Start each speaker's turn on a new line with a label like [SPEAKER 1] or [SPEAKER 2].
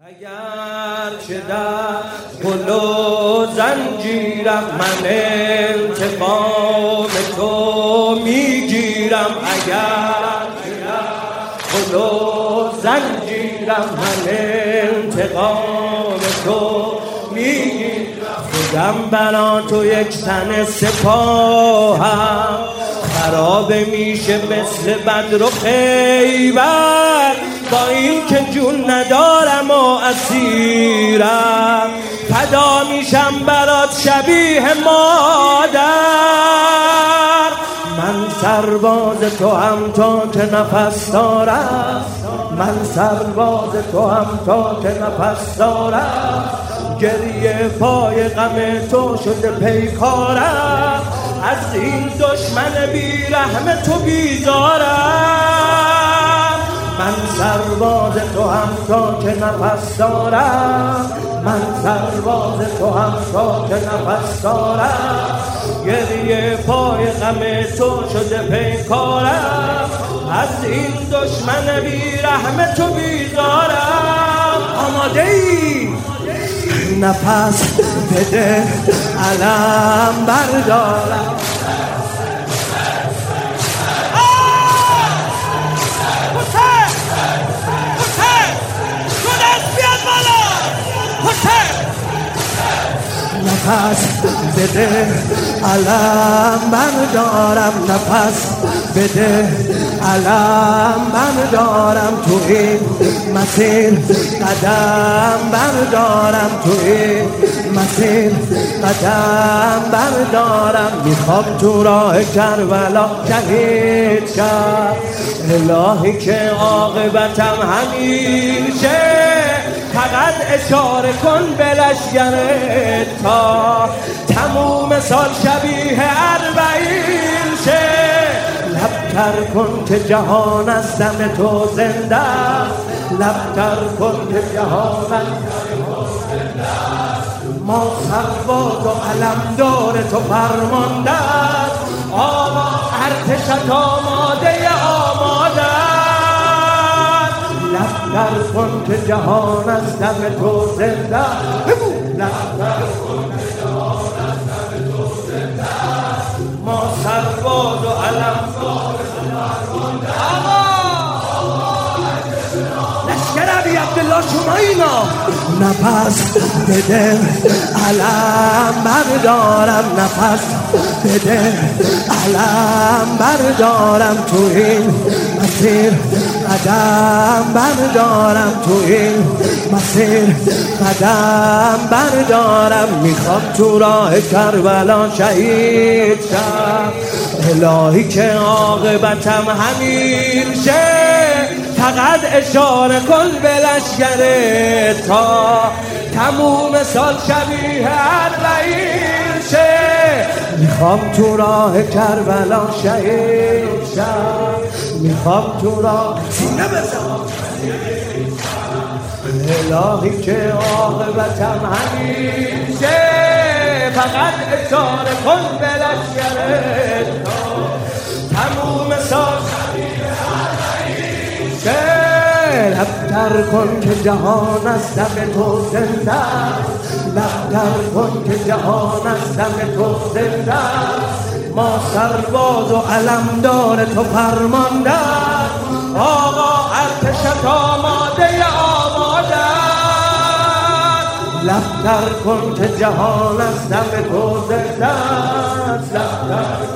[SPEAKER 1] اگر چه در گل و زنجیرم من انتقام تو میگیرم، اگر چه در گل و زنجیرم من انتقام تو میگیرم. خودم برا تو یک تن سپاهم، خرابه میشه مثل بدر و خیبر، با این که جون ندارم و اسیرم، فدا میشم برات شبیه مادر. من سرباز تو هم تا که نفس دارم، من سرباز تو هم تا که نفس دارم، گریه پای غم تو شده پیکارم، از این دشمن بیرحم تو بیزارم. من سرباز تو هم تا که نفس دارم، من سرباز تو هم تا که نفس دارم، گریه پای غم تو شده پیکارم، از این دشمن بیرحم تو بیزارم. آماده ای؟ نفس بده علم بردارم، نفس بده علم بردارم، نفس بده علم بردارم، تو این مسیر قدم بردارم، تو این مسیر قدم بردارم. میخوام تو راه کربلا شهید شم، الهی که عاقبتم همیشه، فقط اشاره کن به لشگرت تا تموم سال شبیه 40 شه. لبتر کن که جهان از دم تو زنده، لبتر کن که جهان از دم تو زنده، ما سرباز و علمدار تو فرمانده، آقا ارتشت آماده آماده. لبتر کن که جهان از دم تو زنده، لبتر کن که جهان از دم تو زنده، ما سرباز و علمدار فرمانده. لشکر ابی عبدالله شما اینا. نفس بده علم بردارم، نفس بده علم بردارم، تو این مسیر قدم بردارم، تو این مسیر قدم بردارم. میخوام تو راه کربلا شهید شم، الهی که عاقبتم همین شه، فقط اشاره کن به لشگرت تا تموم سال شبیه 40 شه. میخوام تو راه کربلا شهید شم، میخوام تو راه سینه بزن، الهی که عاقبتم همیشه، فقط اشاره کن به لشگرت تا تموم سال شبیه 40 شه. لبتر کن که جهان از دم تو زنده، لبتر کن که جهان از دم تو زنده، ما سرباز و علمدار تو فرمانده، آقا ارتشت آماده آماده. لبتر کن که جهان از دم تو زنده، لبتر